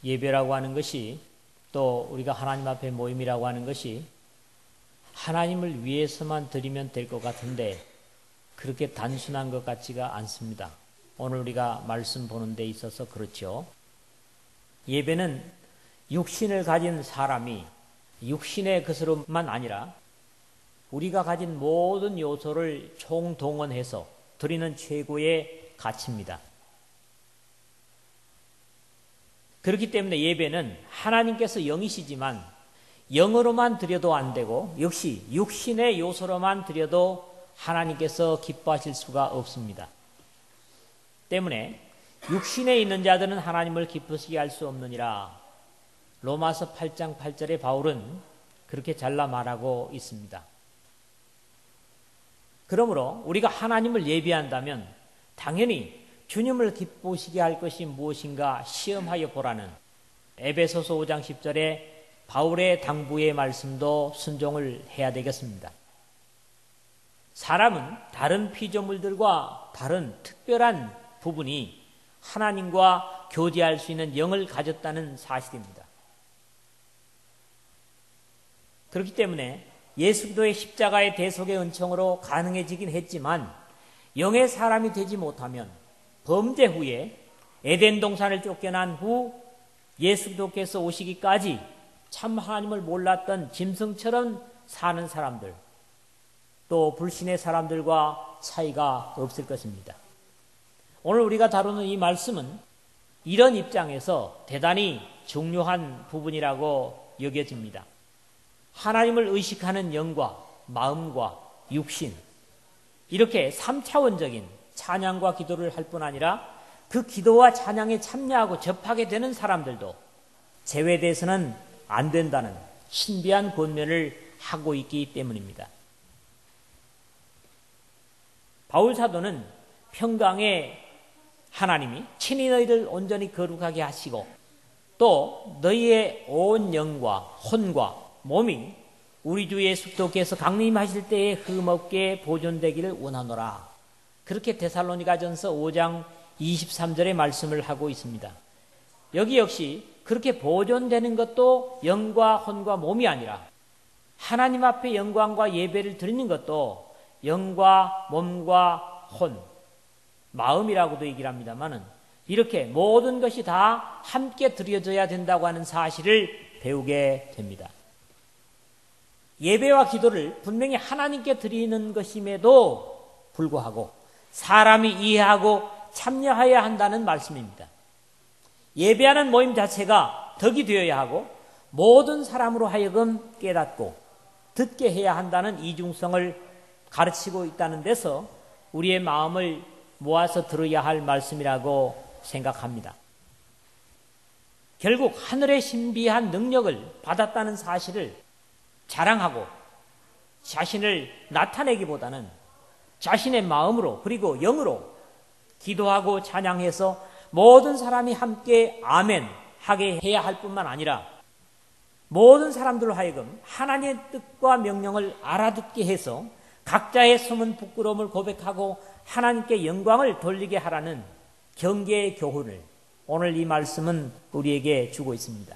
예배라고 하는 것이, 또 우리가 하나님 앞에 모임이라고 하는 것이 하나님을 위해서만 드리면 될 것 같은데 그렇게 단순한 것 같지가 않습니다. 오늘 우리가 말씀 보는 데 있어서 그렇죠. 예배는 육신을 가진 사람이 육신의 것으로만 아니라 우리가 가진 모든 요소를 총동원해서 드리는 최고의 가치입니다. 그렇기 때문에 예배는 하나님께서 영이시지만 영으로만 드려도 안 되고, 역시 육신의 요소로만 드려도 하나님께서 기뻐하실 수가 없습니다. 때문에 육신에 있는 자들은 하나님을 기쁘시게 할 수 없느니라. 로마서 8장 8절에 바울은 그렇게 잘라 말하고 있습니다. 그러므로 우리가 하나님을 예배한다면 당연히 주님을 기쁘시게 할 것이 무엇인가 시험하여 보라는 에베소서 5장 10절에 바울의 당부의 말씀도 순종을 해야 되겠습니다. 사람은 다른 피조물들과 다른 특별한 부분이 하나님과 교제할 수 있는 영을 가졌다는 사실입니다. 그렇기 때문에 예수 그리스도의 십자가의 대속의 은총으로 가능해지긴 했지만 영의 사람이 되지 못하면 범죄 후에 에덴 동산을 쫓겨난 후 예수 그리스도께서 오시기까지 참 하나님을 몰랐던 짐승처럼 사는 사람들, 또 불신의 사람들과 차이가 없을 것입니다. 오늘 우리가 다루는 이 말씀은 이런 입장에서 대단히 중요한 부분이라고 여겨집니다. 하나님을 의식하는 영과 마음과 육신, 이렇게 3차원적인 찬양과 기도를 할 뿐 아니라 그 기도와 찬양에 참여하고 접하게 되는 사람들도 제외돼서는 안 된다는 신비한 권면을 하고 있기 때문입니다. 바울 사도는 평강의 하나님이 친히 너희를 온전히 거룩하게 하시고 또 너희의 온 영과 혼과 몸이 우리 주 예수 그리스도께서 강림하실 때에 흠없게 보존되기를 원하노라. 그렇게 데살로니가전서 5장 23절의 말씀을 하고 있습니다. 여기 역시 그렇게 보존되는 것도 영과 혼과 몸이 아니라 하나님 앞에 영광과 예배를 드리는 것도 영과 몸과 혼, 마음이라고도 얘기를 합니다만은 이렇게 모든 것이 다 함께 드려져야 된다고 하는 사실을 배우게 됩니다. 예배와 기도를 분명히 하나님께 드리는 것임에도 불구하고 사람이 이해하고 참여해야 한다는 말씀입니다. 예배하는 모임 자체가 덕이 되어야 하고 모든 사람으로 하여금 깨닫고 듣게 해야 한다는 이중성을 가르치고 있다는 데서 우리의 마음을 모아서 들어야 할 말씀이라고 생각합니다. 결국 하늘의 신비한 능력을 받았다는 사실을 자랑하고 자신을 나타내기보다는 자신의 마음으로 그리고 영으로 기도하고 찬양해서 모든 사람이 함께 아멘 하게 해야 할 뿐만 아니라 모든 사람들로 하여금 하나님의 뜻과 명령을 알아듣게 해서 각자의 숨은 부끄러움을 고백하고 하나님께 영광을 돌리게 하라는 경계의 교훈을 오늘 이 말씀은 우리에게 주고 있습니다.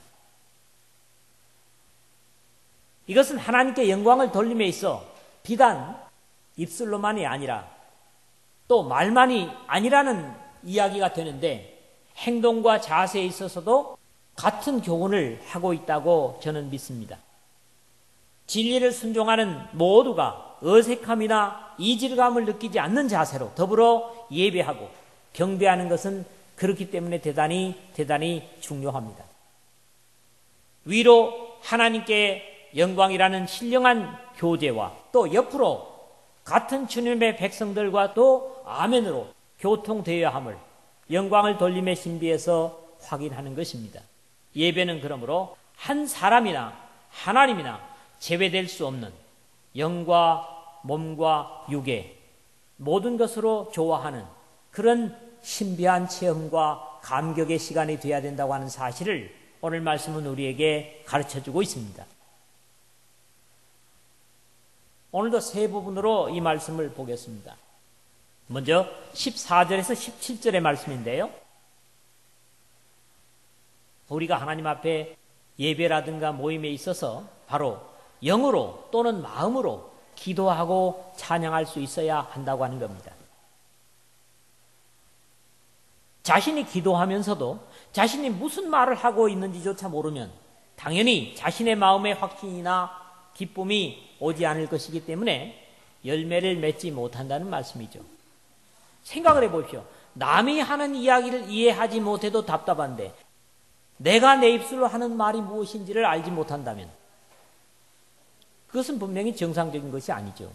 이것은 하나님께 영광을 돌림에 있어 비단 입술로만이 아니라 또 말만이 아니라는 이야기가 되는데 행동과 자세에 있어서도 같은 교훈을 하고 있다고 저는 믿습니다. 진리를 순종하는 모두가 어색함이나 이질감을 느끼지 않는 자세로 더불어 예배하고 경배하는 것은 그렇기 때문에 대단히 중요합니다. 위로 하나님께 영광이라는 신령한 교제와 또 옆으로 같은 주님의 백성들과 또 아멘으로 교통되어야 함을 영광을 돌림의 신비에서 확인하는 것입니다. 예배는 그러므로 한 사람이나 하나님이나 제외될 수 없는 영과 몸과 육의 모든 것으로 좋아하는 그런 신비한 체험과 감격의 시간이 되어야 된다고 하는 사실을 오늘 말씀은 우리에게 가르쳐주고 있습니다. 오늘도 세 부분으로 이 말씀을 보겠습니다. 먼저 14절에서 17절의 말씀인데요. 우리가 하나님 앞에 예배라든가 모임에 있어서 바로 영으로 또는 마음으로 기도하고 찬양할 수 있어야 한다고 하는 겁니다. 자신이 기도하면서도 자신이 무슨 말을 하고 있는지조차 모르면 당연히 자신의 마음의 확신이나 기쁨이 오지 않을 것이기 때문에 열매를 맺지 못한다는 말씀이죠. 생각을 해보십시오. 남이 하는 이야기를 이해하지 못해도 답답한데 내가 내 입술로 하는 말이 무엇인지를 알지 못한다면 그것은 분명히 정상적인 것이 아니죠.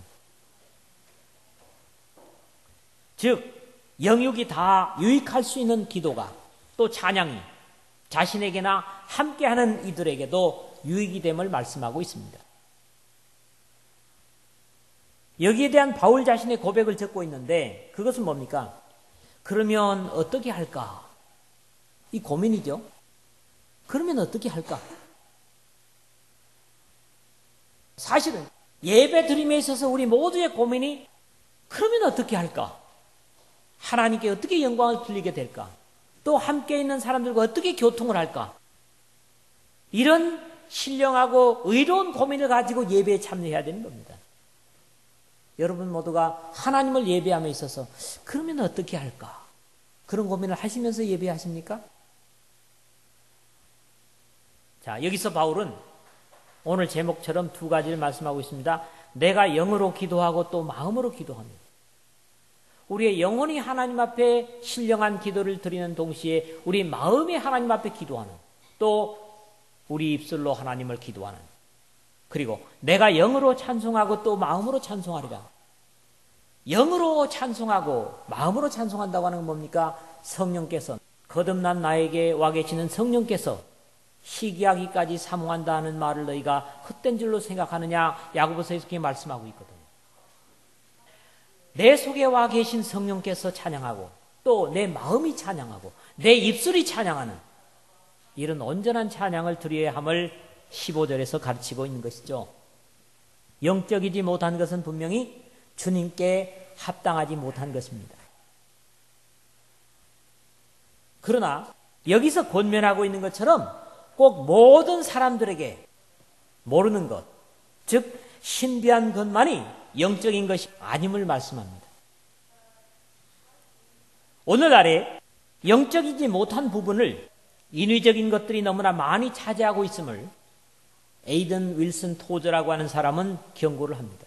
즉 영육이 다 유익할 수 있는 기도가 또 찬양이 자신에게나 함께하는 이들에게도 유익이 됨을 말씀하고 있습니다. 여기에 대한 바울 자신의 고백을 적고 있는데 그것은 뭡니까? 그러면 어떻게 할까? 이 고민이죠. 그러면 어떻게 할까? 사실은 예배 드림에 있어서 우리 모두의 고민이 그러면 어떻게 할까? 하나님께 어떻게 영광을 돌리게 될까? 또 함께 있는 사람들과 어떻게 교통을 할까? 이런 신령하고 의로운 고민을 가지고 예배에 참여해야 되는 겁니다. 여러분 모두가 하나님을 예배함에 있어서 그러면 어떻게 할까? 그런 고민을 하시면서 예배하십니까? 자, 여기서 바울은 오늘 제목처럼 두 가지를 말씀하고 있습니다. 내가 영으로 기도하고 또 마음으로 기도합니다. 우리의 영혼이 하나님 앞에 신령한 기도를 드리는 동시에 우리 마음이 하나님 앞에 기도하는, 또 우리 입술로 하나님을 기도하는, 그리고 내가 영으로 찬송하고 또 마음으로 찬송하리라. 영으로 찬송하고 마음으로 찬송한다고 하는 건 뭡니까? 성령께서, 거듭난 나에게 와 계시는 성령께서 시기하기까지 사모한다 하는 말을 너희가 헛된 줄로 생각하느냐? 야고보서에서 그렇게 말씀하고 있거든요. 내 속에 와 계신 성령께서 찬양하고 또 내 마음이 찬양하고 내 입술이 찬양하는 이런 온전한 찬양을 드려야 함을 15절에서 가르치고 있는 것이죠. 영적이지 못한 것은 분명히 주님께 합당하지 못한 것입니다. 그러나 여기서 권면하고 있는 것처럼 꼭 모든 사람들에게 모르는 것, 즉 신비한 것만이 영적인 것이 아님을 말씀합니다. 오늘날에 영적이지 못한 부분을 인위적인 것들이 너무나 많이 차지하고 있음을 에이든 윌슨 토저라고 하는 사람은 경고를 합니다.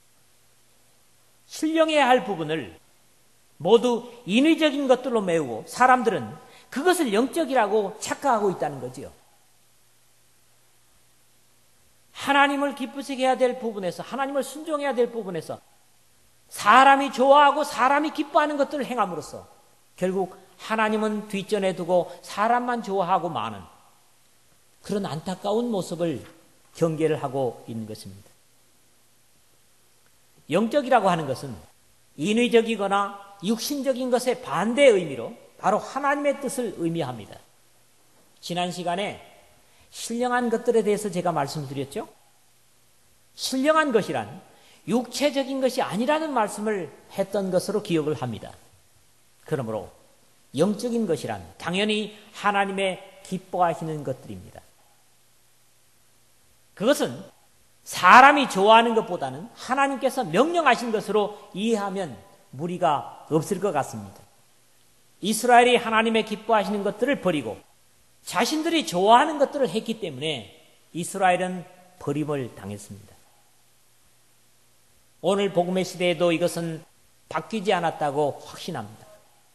신령해야 할 부분을 모두 인위적인 것들로 메우고 사람들은 그것을 영적이라고 착각하고 있다는 거지요. 하나님을 기쁘시게 해야 될 부분에서, 하나님을 순종해야 될 부분에서 사람이 좋아하고 사람이 기뻐하는 것들을 행함으로써 결국 하나님은 뒷전에 두고 사람만 좋아하고 마는 그런 안타까운 모습을 경계를 하고 있는 것입니다. 영적이라고 하는 것은 인위적이거나 육신적인 것의 반대 의미로 바로 하나님의 뜻을 의미합니다. 지난 시간에 신령한 것들에 대해서 제가 말씀드렸죠. 신령한 것이란 육체적인 것이 아니라는 말씀을 했던 것으로 기억을 합니다. 그러므로 영적인 것이란 당연히 하나님의 기뻐하시는 것들입니다. 그것은 사람이 좋아하는 것보다는 하나님께서 명령하신 것으로 이해하면 무리가 없을 것 같습니다. 이스라엘이 하나님의 기뻐하시는 것들을 버리고 자신들이 좋아하는 것들을 했기 때문에 이스라엘은 버림을 당했습니다. 오늘 복음의 시대에도 이것은 바뀌지 않았다고 확신합니다.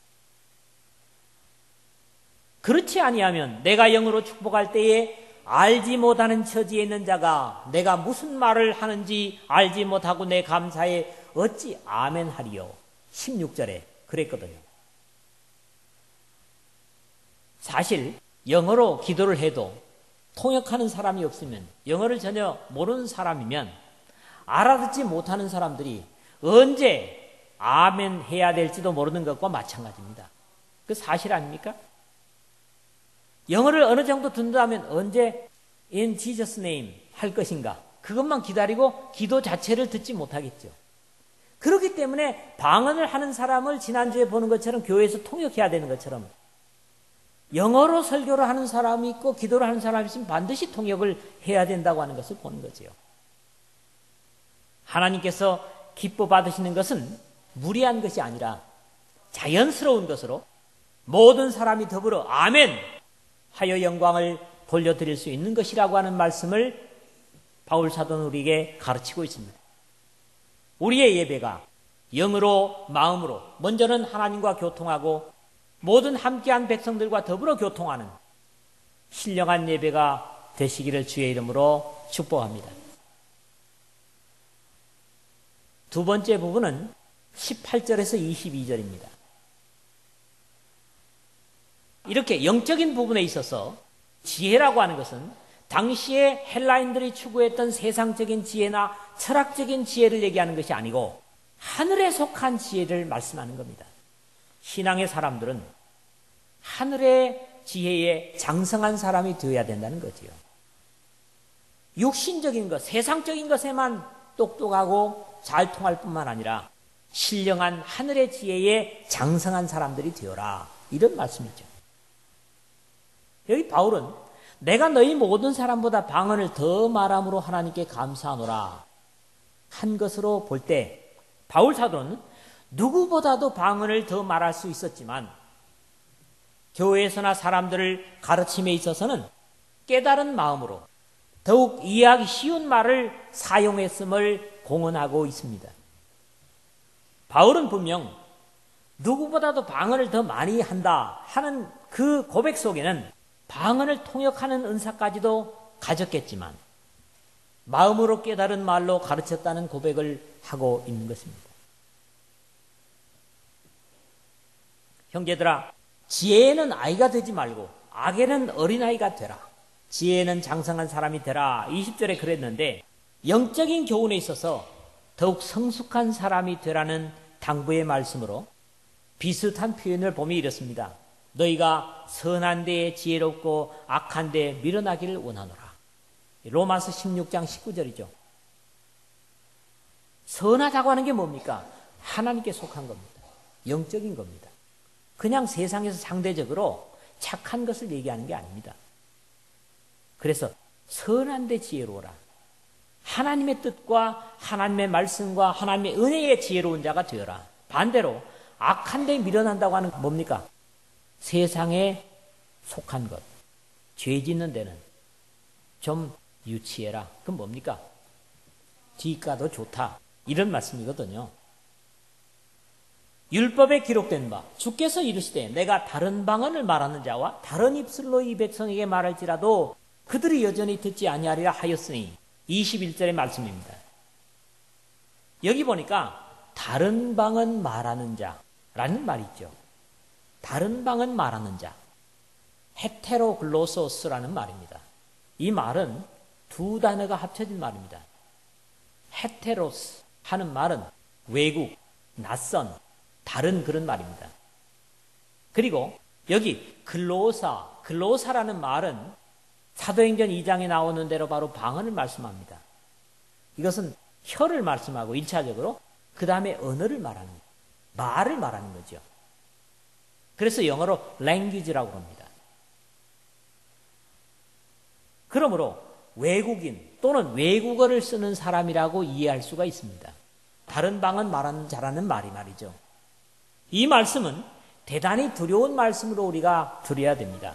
그렇지 아니하면 내가 영으로 축복할 때에 알지 못하는 처지에 있는 자가 내가 무슨 말을 하는지 알지 못하고 내 감사에 어찌 아멘하리요. 16절에 그랬거든요. 사실 영어로 기도를 해도 통역하는 사람이 없으면, 영어를 전혀 모르는 사람이면 알아듣지 못하는 사람들이 언제 아멘 해야 될지도 모르는 것과 마찬가지입니다. 그 사실 아닙니까? 영어를 어느 정도 듣는다면 언제 in Jesus name 할 것인가, 그것만 기다리고 기도 자체를 듣지 못하겠죠. 그렇기 때문에 방언을 하는 사람을 지난주에 보는 것처럼 교회에서 통역해야 되는 것처럼 영어로 설교를 하는 사람이 있고 기도를 하는 사람이 있으면 반드시 통역을 해야 된다고 하는 것을 보는 거지요. 하나님께서 기뻐 받으시는 것은 무리한 것이 아니라 자연스러운 것으로 모든 사람이 더불어 아멘 하여 영광을 돌려드릴 수 있는 것이라고 하는 말씀을 바울 사도는 우리에게 가르치고 있습니다. 우리의 예배가 영으로 마음으로 먼저는 하나님과 교통하고 모든 함께한 백성들과 더불어 교통하는 신령한 예배가 되시기를 주의 이름으로 축복합니다. 두 번째 부분은 18절에서 22절입니다. 이렇게 영적인 부분에 있어서 지혜라고 하는 것은 당시에 헬라인들이 추구했던 세상적인 지혜나 철학적인 지혜를 얘기하는 것이 아니고 하늘에 속한 지혜를 말씀하는 겁니다. 신앙의 사람들은 하늘의 지혜에 장성한 사람이 되어야 된다는 거지요. 육신적인 것, 세상적인 것에만 똑똑하고 잘 통할 뿐만 아니라 신령한 하늘의 지혜에 장성한 사람들이 되어라. 이런 말씀이죠. 여기 바울은 내가 너희 모든 사람보다 방언을 더 말함으로 하나님께 감사하노라 한 것으로 볼 때 바울 사도는 누구보다도 방언을 더 말할 수 있었지만 교회에서나 사람들을 가르침에 있어서는 깨달은 마음으로 더욱 이해하기 쉬운 말을 사용했음을 공언하고 있습니다. 바울은 분명 누구보다도 방언을 더 많이 한다 하는 그 고백 속에는 방언을 통역하는 은사까지도 가졌겠지만 마음으로 깨달은 말로 가르쳤다는 고백을 하고 있는 것입니다. 형제들아, 지혜에는 아이가 되지 말고 악에는 어린아이가 되라. 지혜에는 장성한 사람이 되라. 20절에 그랬는데 영적인 교훈에 있어서 더욱 성숙한 사람이 되라는 당부의 말씀으로 비슷한 표현을 보면 이렇습니다. 너희가 선한 데에 지혜롭고 악한 데에 밀어나기를 원하노라. 로마서 16장 19절이죠. 선하다고 하는 게 뭡니까? 하나님께 속한 겁니다. 영적인 겁니다. 그냥 세상에서 상대적으로 착한 것을 얘기하는 게 아닙니다. 그래서 선한 데 지혜로워라. 하나님의 뜻과 하나님의 말씀과 하나님의 은혜에 지혜로운 자가 되어라. 반대로 악한 데 밀어난다고 하는 건 뭡니까? 세상에 속한 것, 죄 짓는 데는 좀 유치해라. 그건 뭡니까? 뒤가도 좋다. 이런 말씀이거든요. 율법에 기록된 바 주께서 이르시되 내가 다른 방언을 말하는 자와 다른 입술로 이 백성에게 말할지라도 그들이 여전히 듣지 아니하리라 하였으니 21절의 말씀입니다. 여기 보니까 다른 방언 말하는 자라는 말이 있죠. 다른 방언 말하는 자, 헤테로글로소스라는 말입니다. 이 말은 두 단어가 합쳐진 말입니다. 헤테로스 하는 말은 외국, 낯선, 다른 그런 말입니다. 그리고 여기 글로사라는 말은 사도행전 2장에 나오는 대로 바로 방언을 말씀합니다. 이것은 혀를 말씀하고 1차적으로 그 다음에 언어를 말하는 거예요. 말을 말하는 거죠. 그래서 영어로 language라고 합니다. 그러므로 외국인 또는 외국어를 쓰는 사람이라고 이해할 수가 있습니다. 다른 방언 말하는 자라는 말이죠. 이 말씀은 대단히 두려운 말씀으로 우리가 들어야 됩니다.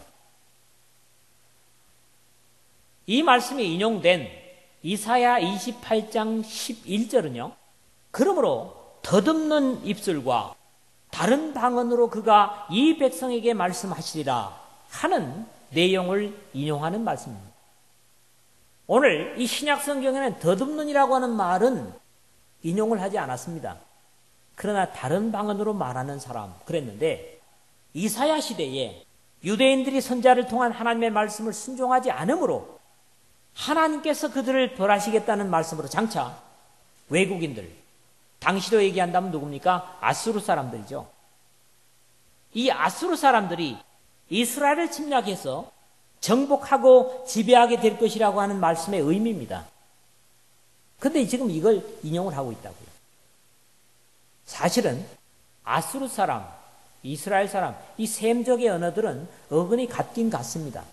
이 말씀이 인용된 이사야 28장 11절은요. 그러므로 더듬는 입술과 다른 방언으로 그가 이 백성에게 말씀하시리라 하는 내용을 인용하는 말씀입니다. 오늘 이 신약 성경에는 더듬는이라고 하는 말은 인용을 하지 않았습니다. 그러나 다른 방언으로 말하는 사람 그랬는데 이사야 시대에 유대인들이 선지자를 통한 하나님의 말씀을 순종하지 않으므로 하나님께서 그들을 벌하시겠다는 말씀으로 장차 외국인들, 당시로 얘기한다면 누굽니까? 아수르 사람들이죠. 이 아수르 사람들이 이스라엘을 침략해서 정복하고 지배하게 될 것이라고 하는 말씀의 의미입니다. 그런데 지금 이걸 인용을 하고 있다고요. 사실은 아수르 사람, 이스라엘 사람, 이 셈족의 언어들은 어근이 같긴 같습니다.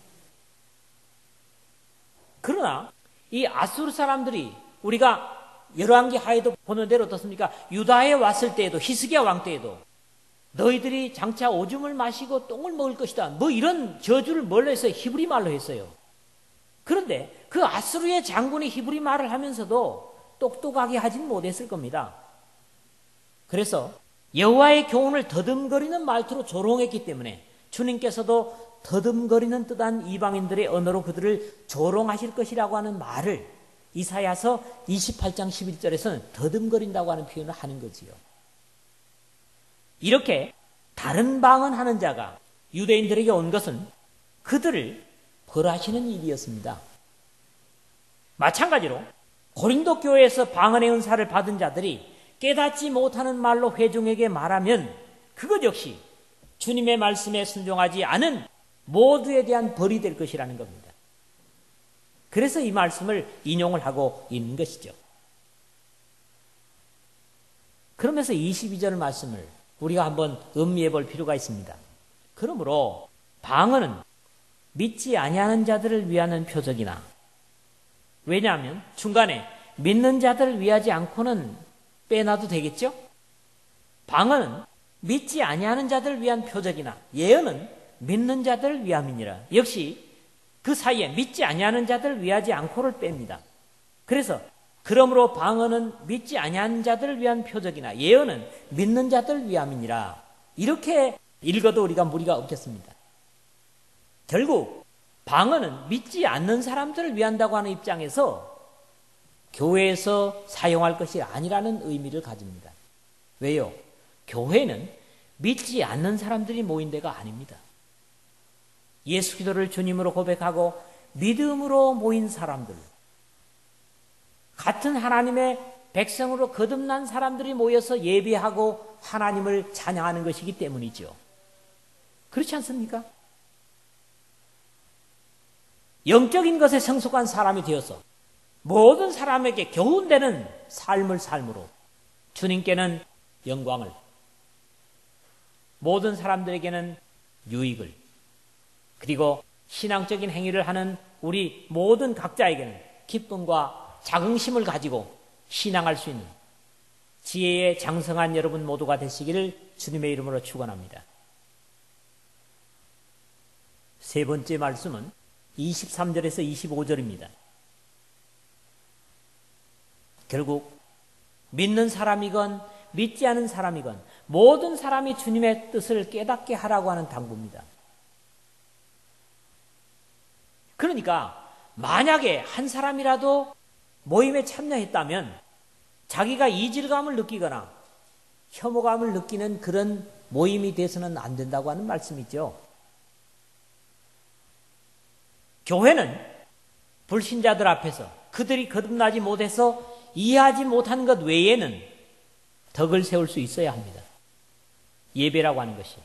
그러나 이 아수르 사람들이 우리가 열왕기 하에도 보는 대로 어떻습니까? 유다에 왔을 때에도, 히스기야 왕 때에도 너희들이 장차 오줌을 마시고 똥을 먹을 것이다, 뭐 이런 저주를 뭘로 했어요? 히브리 말로 했어요. 그런데 그 아수르의 장군이 히브리 말을 하면서도 똑똑하게 하진 못했을 겁니다. 그래서 여호와의 교훈을 더듬거리는 말투로 조롱했기 때문에 주님께서도 더듬거리는 듯한 이방인들의 언어로 그들을 조롱하실 것이라고 하는 말을 이사야서 28장 11절에서는 더듬거린다고 하는 표현을 하는 거지요. 이렇게 다른 방언하는 자가 유대인들에게 온 것은 그들을 벌하시는 일이었습니다. 마찬가지로 고린도 교회에서 방언의 은사를 받은 자들이 깨닫지 못하는 말로 회중에게 말하면 그것 역시 주님의 말씀에 순종하지 않은 모두에 대한 벌이 될 것이라는 겁니다. 그래서 이 말씀을 인용을 하고 있는 것이죠. 그러면서 22절 말씀을 우리가 한번 음미해 볼 필요가 있습니다. 그러므로 방언은 믿지 아니하는 자들을 위하는 표적이나, 왜냐하면 중간에 믿는 자들을 위하지 않고는 빼놔도 되겠죠? 방언은 믿지 아니하는 자들을 위한 표적이나 예언은 믿는 자들을 위함이니라. 역시 그 사이에 믿지 아니하는 자들을 위하지 않고를 뺍니다. 그래서 그러므로 방언은 믿지 아니하는 자들을 위한 표적이나 예언은 믿는 자들을 위함이니라. 이렇게 읽어도 우리가 무리가 없겠습니다. 결국 방언은 믿지 않는 사람들을 위한다고 하는 입장에서 교회에서 사용할 것이 아니라는 의미를 가집니다. 왜요? 교회는 믿지 않는 사람들이 모인 데가 아닙니다. 예수 그리스도를 주님으로 고백하고 믿음으로 모인 사람들, 같은 하나님의 백성으로 거듭난 사람들이 모여서 예배하고 하나님을 찬양하는 것이기 때문이죠. 그렇지 않습니까? 영적인 것에 성숙한 사람이 되어서 모든 사람에게 교훈되는 삶을 삶으로 주님께는 영광을, 모든 사람들에게는 유익을, 그리고 신앙적인 행위를 하는 우리 모든 각자에게는 기쁨과 자긍심을 가지고 신앙할 수 있는 지혜에 장성한 여러분 모두가 되시기를 주님의 이름으로 축원합니다. 세 번째 말씀은 23절에서 25절입니다. 결국 믿는 사람이건 믿지 않은 사람이건 모든 사람이 주님의 뜻을 깨닫게 하라고 하는 당부입니다. 그러니까 만약에 한 사람이라도 모임에 참여했다면 자기가 이질감을 느끼거나 혐오감을 느끼는 그런 모임이 돼서는 안 된다고 하는 말씀이죠. 교회는 불신자들 앞에서 그들이 거듭나지 못해서 이해하지 못한 것 외에는 덕을 세울 수 있어야 합니다. 예배라고 하는 것이.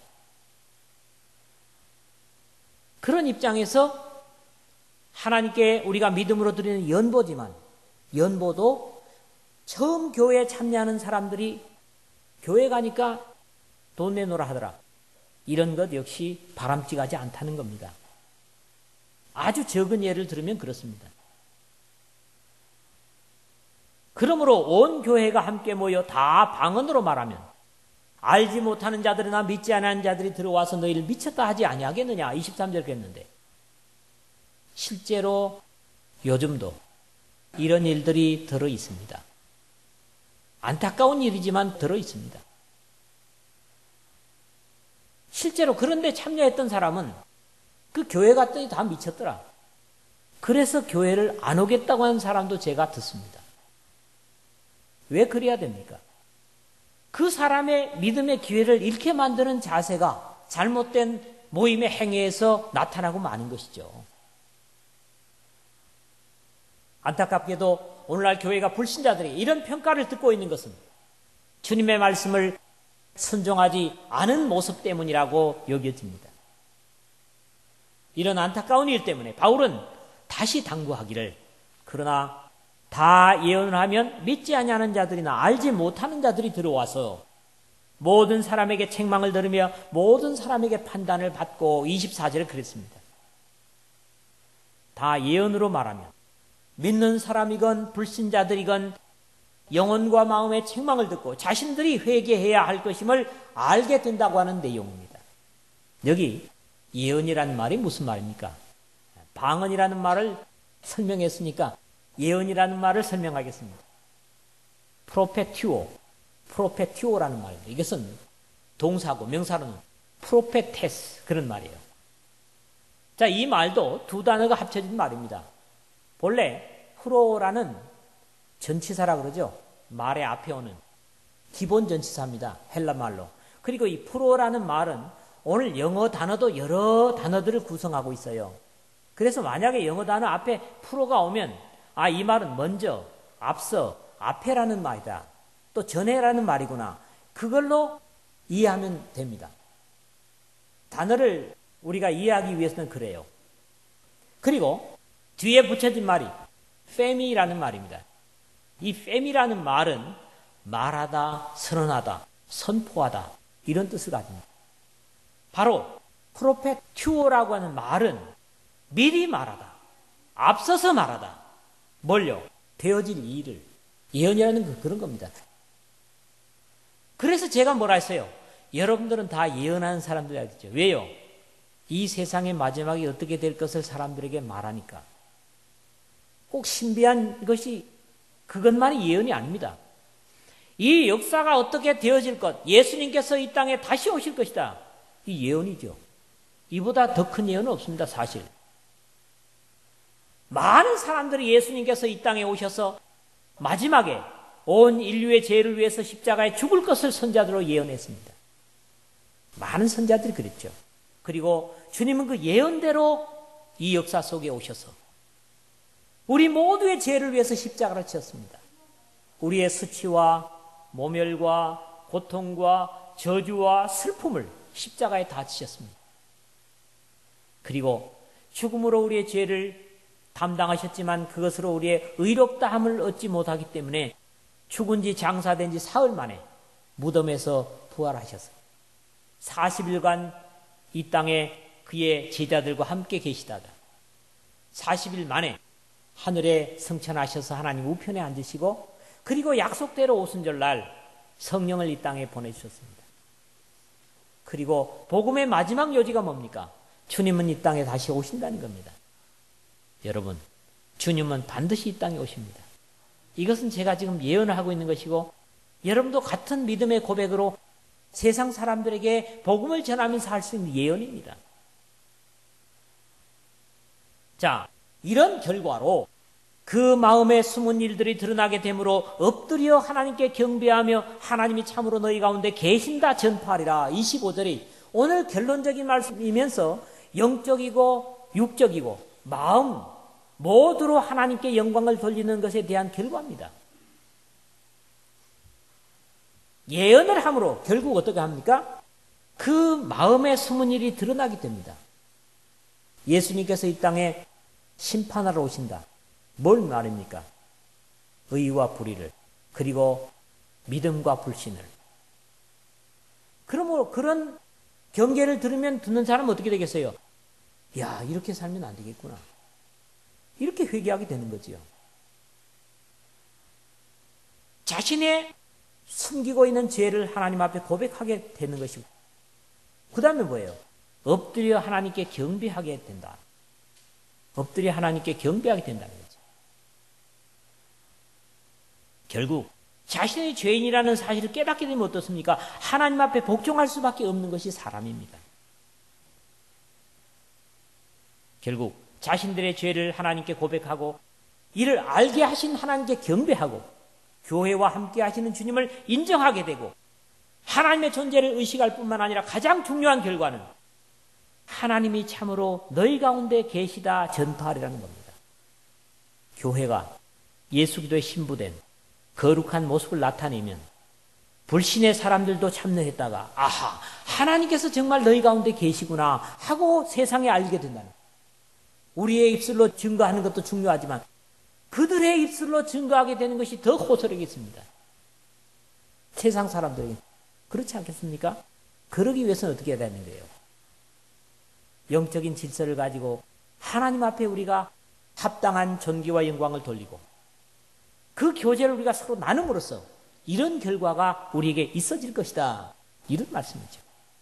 그런 입장에서 하나님께 우리가 믿음으로 드리는 연보지만, 연보도 처음 교회에 참여하는 사람들이 교회 가니까 돈 내놓으라 하더라, 이런 것 역시 바람직하지 않다는 겁니다. 아주 적은 예를 들으면 그렇습니다. 그러므로 온 교회가 함께 모여 다 방언으로 말하면 알지 못하는 자들이나 믿지 않는 자들이 들어와서 너희를 미쳤다 하지 아니하겠느냐, 23절 그랬는데 실제로 요즘도 이런 일들이 들어 있습니다. 안타까운 일이지만 들어 있습니다. 실제로 그런데 참여했던 사람은 그 교회 갔더니 다 미쳤더라, 그래서 교회를 안 오겠다고 하는 사람도 제가 듣습니다. 왜 그래야 됩니까? 그 사람의 믿음의 기회를 잃게 만드는 자세가 잘못된 모임의 행위에서 나타나고 마는 것이죠. 안타깝게도 오늘날 교회가 불신자들이 이런 평가를 듣고 있는 것은 주님의 말씀을 순종하지 않은 모습 때문이라고 여겨집니다. 이런 안타까운 일 때문에 바울은 다시 당부하기를, 그러나 다 예언을 하면 믿지 아니하는 자들이나 알지 못하는 자들이 들어와서 모든 사람에게 책망을 들으며 모든 사람에게 판단을 받고 24절에 그랬습니다. 다 예언으로 말하면 믿는 사람이건 불신자들이건 영혼과 마음의 책망을 듣고 자신들이 회개해야 할 것임을 알게 된다고 하는 내용입니다. 여기 예언이라는 말이 무슨 말입니까? 방언이라는 말을 설명했으니까 예언이라는 말을 설명하겠습니다. 프로페티오라는 말입니다. 이것은 동사고 명사로는 프로페테스 그런 말이에요. 자, 이 말도 두 단어가 합쳐진 말입니다. 본래 프로라는 전치사라 그러죠. 말의 앞에 오는 기본 전치사입니다. 헬라 말로. 그리고 이 프로라는 말은 오늘 영어 단어도 여러 단어들을 구성하고 있어요. 그래서 만약에 영어 단어 앞에 프로가 오면 이 말은 먼저, 앞서, 앞에라는 말이다. 또 전에라는 말이구나. 그걸로 이해하면 됩니다. 단어를 우리가 이해하기 위해서는 그래요. 그리고 뒤에 붙여진 말이 페미라는 말입니다. 이 페미라는 말은 말하다, 선언하다, 선포하다 이런 뜻을 가집니다. 바로 프로페튜어라고 하는 말은 미리 말하다, 앞서서 말하다. 뭘요? 되어질 일을. 예언이라는 그런 겁니다. 그래서 제가 뭐라 했어요? 여러분들은 다 예언하는 사람들이겠죠. 왜요? 이 세상의 마지막이 어떻게 될 것을 사람들에게 말하니까. 꼭 신비한 것이 그것만이 예언이 아닙니다. 이 역사가 어떻게 되어질 것, 예수님께서 이 땅에 다시 오실 것이다. 이 예언이죠. 이보다 더 큰 예언은 없습니다, 사실. 많은 사람들이 예수님께서 이 땅에 오셔서 마지막에 온 인류의 죄를 위해서 십자가에 죽을 것을 선자들로 예언했습니다. 많은 선자들이 그랬죠. 그리고 주님은 그 예언대로 이 역사 속에 오셔서 우리 모두의 죄를 위해서 십자가를 지었습니다. 우리의 수치와 모멸과 고통과 저주와 슬픔을 십자가에 다 지셨습니다. 그리고 죽음으로 우리의 죄를 담당하셨지만 그것으로 우리의 의롭다함을 얻지 못하기 때문에 죽은 지 장사된 지 사흘 만에 무덤에서 부활하셨어요. 40일간 이 땅에 그의 제자들과 함께 계시다가 40일 만에 하늘에 승천하셔서 하나님 우편에 앉으시고 그리고 약속대로 오순절날 성령을 이 땅에 보내주셨습니다. 그리고 복음의 마지막 요지가 뭡니까? 주님은 이 땅에 다시 오신다는 겁니다. 여러분, 주님은 반드시 이 땅에 오십니다. 이것은 제가 지금 예언을 하고 있는 것이고 여러분도 같은 믿음의 고백으로 세상 사람들에게 복음을 전하면서 할 수 있는 예언입니다. 자, 이런 결과로 그 마음에 숨은 일들이 드러나게 되므로 엎드려 하나님께 경배하며 하나님이 참으로 너희 가운데 계신다 전파하리라. 25절이 오늘 결론적인 말씀이면서 영적이고 육적이고 마음 모두로 하나님께 영광을 돌리는 것에 대한 결과입니다. 예언을 함으로 결국 어떻게 합니까? 그 마음에 숨은 일이 드러나게 됩니다. 예수님께서 이 땅에 심판하러 오신다. 뭘 말입니까? 의와 불의를, 그리고 믿음과 불신을. 그러므로 그런 경계를 들으면 듣는 사람은 어떻게 되겠어요? 야, 이렇게 살면 안 되겠구나. 이렇게 회개하게 되는 거지요. 자신의 숨기고 있는 죄를 하나님 앞에 고백하게 되는 것이고, 그 다음에 뭐예요? 엎드려 하나님께 경배하게 된다. 엎드려 하나님께 경배하게 된다는 거죠. 결국 자신의 죄인이라는 사실을 깨닫게 되면 어떻습니까? 하나님 앞에 복종할 수밖에 없는 것이 사람입니다. 결국 자신들의 죄를 하나님께 고백하고 이를 알게 하신 하나님께 경배하고 교회와 함께 하시는 주님을 인정하게 되고 하나님의 존재를 의식할 뿐만 아니라 가장 중요한 결과는 하나님이 참으로 너희 가운데 계시다 전파하리라는 겁니다. 교회가 예수 그리스도의 신부된 거룩한 모습을 나타내면 불신의 사람들도 참여했다가 아하, 하나님께서 정말 너희 가운데 계시구나 하고 세상에 알게 된다는 거예요. 우리의 입술로 증거하는 것도 중요하지만 그들의 입술로 증거하게 되는 것이 더 호소력이 있습니다. 세상 사람들에게. 그렇지 않겠습니까? 그러기 위해서는 어떻게 해야 되는 거예요? 영적인 질서를 가지고 하나님 앞에 우리가 합당한 존귀와 영광을 돌리고 그 교제를 우리가 서로 나눔으로써 이런 결과가 우리에게 있어질 것이다. 이런 말씀이죠.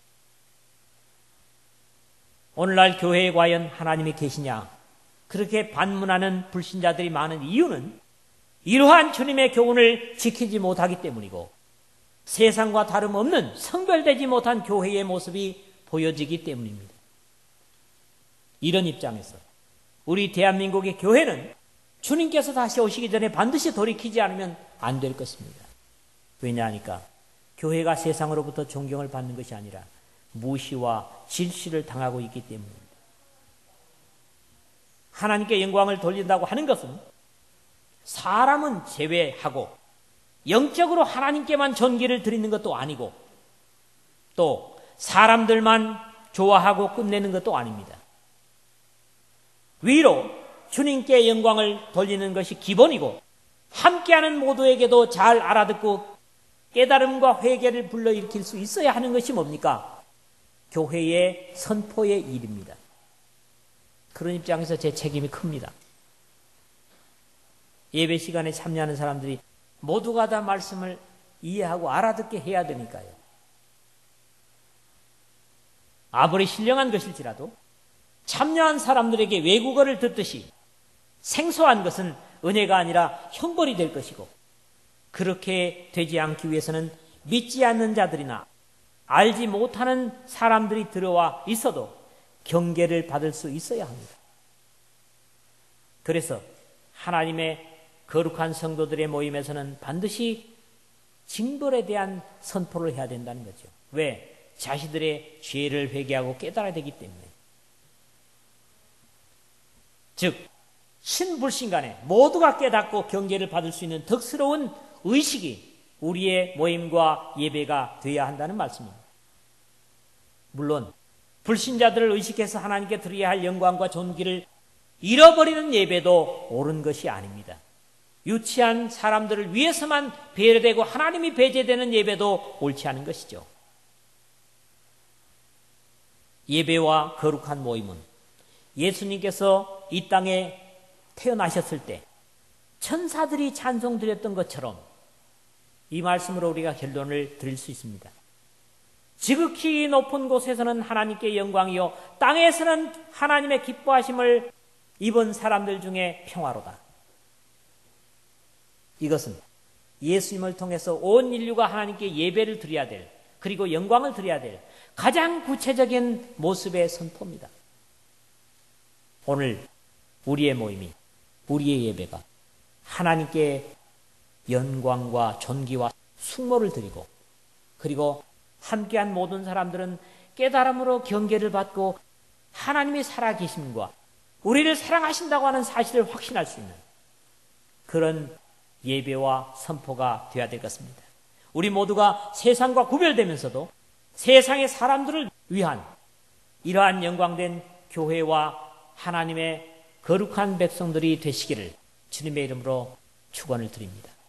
오늘날 교회에 과연 하나님이 계시냐? 그렇게 반문하는 불신자들이 많은 이유는 이러한 주님의 교훈을 지키지 못하기 때문이고 세상과 다름없는 성별되지 못한 교회의 모습이 보여지기 때문입니다. 이런 입장에서 우리 대한민국의 교회는 주님께서 다시 오시기 전에 반드시 돌이키지 않으면 안 될 것입니다. 왜냐하니까 교회가 세상으로부터 존경을 받는 것이 아니라 무시와 질시를 당하고 있기 때문입니다. 하나님께 영광을 돌린다고 하는 것은 사람은 제외하고 영적으로 하나님께만 존귀를 드리는 것도 아니고 또 사람들만 좋아하고 끝내는 것도 아닙니다. 위로 주님께 영광을 돌리는 것이 기본이고 함께하는 모두에게도 잘 알아듣고 깨달음과 회개를 불러일으킬 수 있어야 하는 것이 뭡니까? 교회의 선포의 일입니다. 그런 입장에서 제 책임이 큽니다. 예배 시간에 참여하는 사람들이 모두가 다 말씀을 이해하고 알아듣게 해야 되니까요. 아무리 신령한 것일지라도 참여한 사람들에게 외국어를 듣듯이 생소한 것은 은혜가 아니라 형벌이 될 것이고 그렇게 되지 않기 위해서는 믿지 않는 자들이나 알지 못하는 사람들이 들어와 있어도 경계를 받을 수 있어야 합니다. 그래서 하나님의 거룩한 성도들의 모임에서는 반드시 징벌에 대한 선포를 해야 된다는 거죠. 왜? 자신들의 죄를 회개하고 깨달아야 되기 때문에. 즉 신불신 간에 모두가 깨닫고 경계를 받을 수 있는 덕스러운 의식이 우리의 모임과 예배가 되어야 한다는 말씀입니다. 물론 불신자들을 의식해서 하나님께 드려야 할 영광과 존귀를 잃어버리는 예배도 옳은 것이 아닙니다. 유치한 사람들을 위해서만 배려되고 하나님이 배제되는 예배도 옳지 않은 것이죠. 예배와 거룩한 모임은 예수님께서 이 땅에 태어나셨을 때 천사들이 찬송 드렸던 것처럼 이 말씀으로 우리가 결론을 드릴 수 있습니다. 지극히 높은 곳에서는 하나님께 영광이요 땅에서는 하나님의 기뻐하심을 입은 사람들 중에 평화로다. 이것은 예수님을 통해서 온 인류가 하나님께 예배를 드려야 될 그리고 영광을 드려야 될 가장 구체적인 모습의 선포입니다. 오늘 우리의 모임이 우리의 예배가 하나님께 영광과 존귀와 숙모를 드리고 그리고 함께한 모든 사람들은 깨달음으로 경계를 받고 하나님이 살아계심과 우리를 사랑하신다고 하는 사실을 확신할 수 있는 그런 예배와 선포가 되어야 될 것입니다. 우리 모두가 세상과 구별되면서도 세상의 사람들을 위한 이러한 영광된 교회와 하나님의 거룩한 백성들이 되시기를 주님의 이름으로 축원을 드립니다.